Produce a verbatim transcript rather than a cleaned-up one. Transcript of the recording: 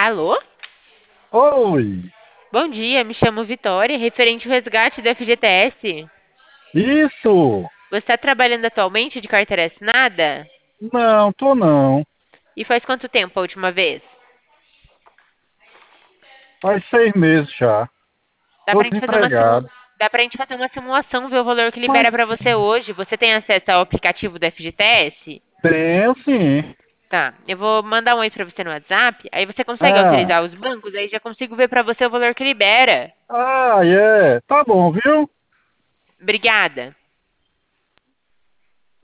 Alô? Oi, Bom dia, me chamo Vitória, referente ao resgate do F G T S. isso? Você está trabalhando atualmente de carteira assinada? Não, tô não. E faz quanto tempo a última vez? Faz seis meses já. Dá Tô pra gente fazer uma simu... desempregado. Dá pra gente fazer uma simulação, ver o valor que Mas libera pra você hoje. Você tem acesso ao aplicativo do F G T S? tenho sim. Tá, eu vou mandar um oi pra você no WhatsApp, aí você consegue Ah, autorizar os bancos, aí já consigo ver pra você o valor que libera. ah, é. Tá bom, viu? Obrigada.